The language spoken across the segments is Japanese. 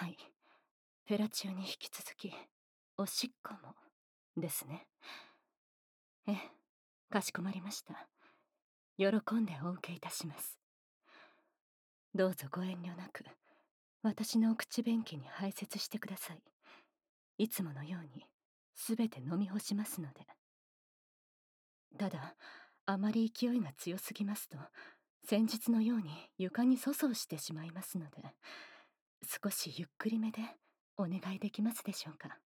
はい。フェラ中に引き続き、おしっこも、ですね。ええ、かしこまりました。喜んでお受けいたします。どうぞご遠慮なく、私のお口便器に排泄してください。いつものように、すべて飲み干しますので。ただ、あまり勢いが強すぎますと、先日のように床に粗相してしまいますので、少しゆっくりめでお願いできますでしょうか。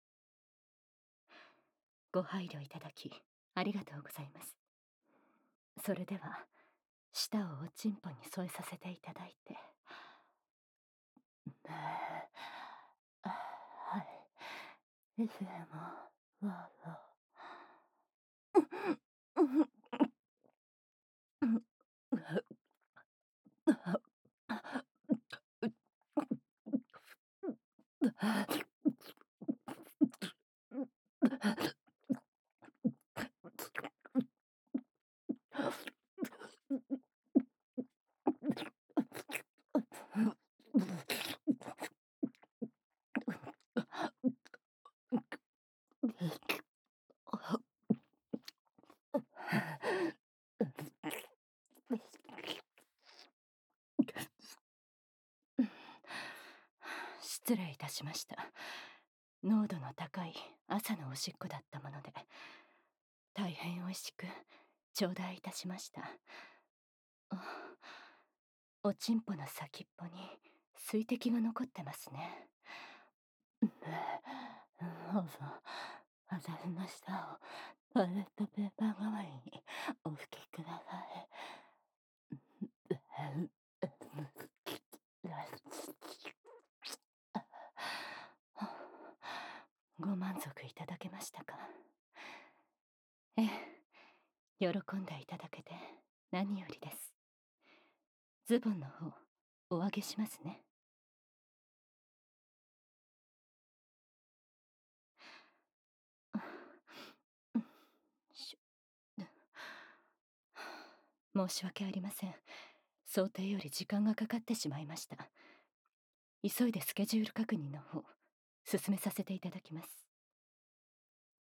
ご配慮いただき、ありがとうございます。それでは、舌をおちんぽに添えさせていただいて。はい。いつでも、どうぞ。失礼いたしました。濃度の高い朝のおしっこだったもので、大変美味しく頂戴いたしました。おちんぽの先っぽに水滴が残ってますね。どうぞ、私の舌をトイレットペーパー代わりにお拭きください。ご満足いただけましたか？ええ、喜んでいただけて何よりです。ズボンの方、お上げしますね。し申し訳ありません。想定より時間がかかってしまいました。急いでスケジュール確認の方、進めさせていただきます。